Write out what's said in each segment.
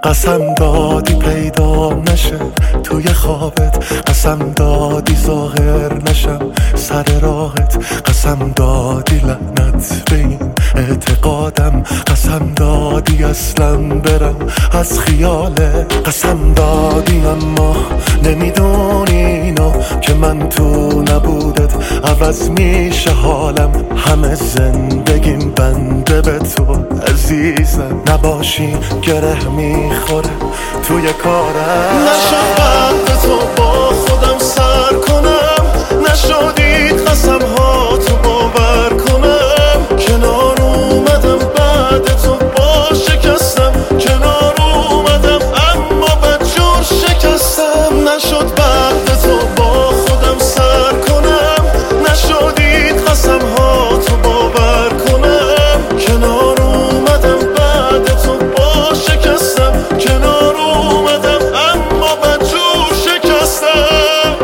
قسم دادی پیدا نشه توی خوابت، قسم دادی ظاهر نشم سر راهت، قسم دادی لعنت به این اعتقادم، قسم دادی اصلا برم از خیالت، قسم دادی اما نمیدونی اینو که من تو نبودت عوض میشه حالم، همه زندگیم بنده به تو عزیزم، نباشی گره میخوره توی کارم. نشد بعد تو با خودم سر کنم، نشدید قسم ها تو باور کنم، کنار اومدم بعد تو با شکستم، کنار اومدم اما بدجور شکستم. نشد بعد تو با خودم سر کنم، نشدید قسم ها تو باور کنم، کنار اومدم بعد تو با شکستم، کنار اومدم اما بدجور شکستم.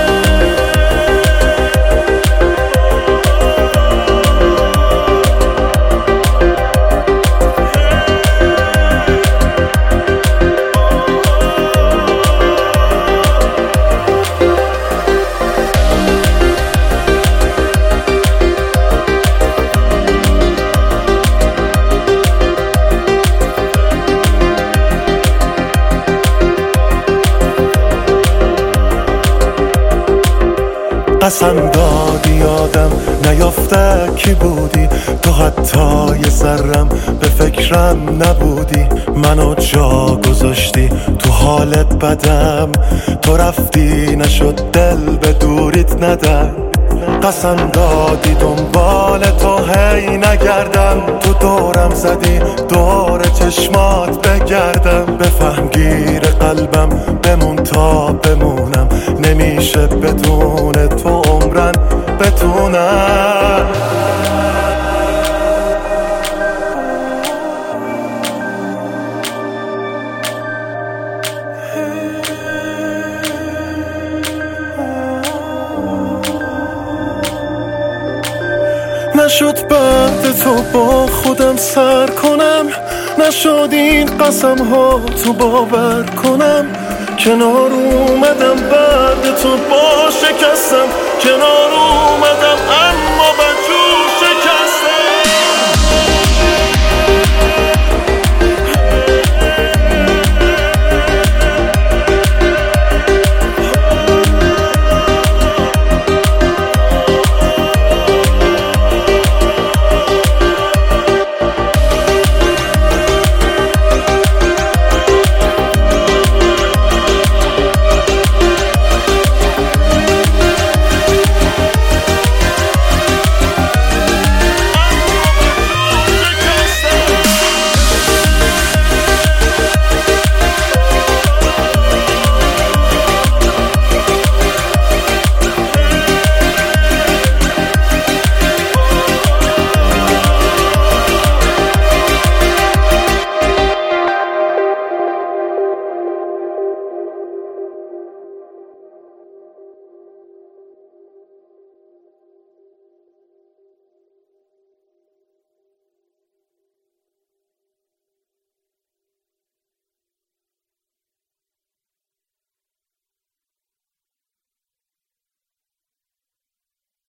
قسم دادی آدم نیافته کی بودی، تو حتی یه ذرم به فکرم نبودی، منو جا گذاشتی تو حالت بدم، تو رفتی نشد دل به دوریت ندم، قسم دادی دنبال تو هی نگردم، تو دورم زدی دور چشمات بگردم، بفهم گیر قلبم بمون تا بمونم، نمیشه بدون تو عمرن بتونم. نشد بعد تو با خودم سر کنم، نشد این قسم ها تو باور کنم، کنار اومدم بعد تو با شکستم، کنار اومدم اما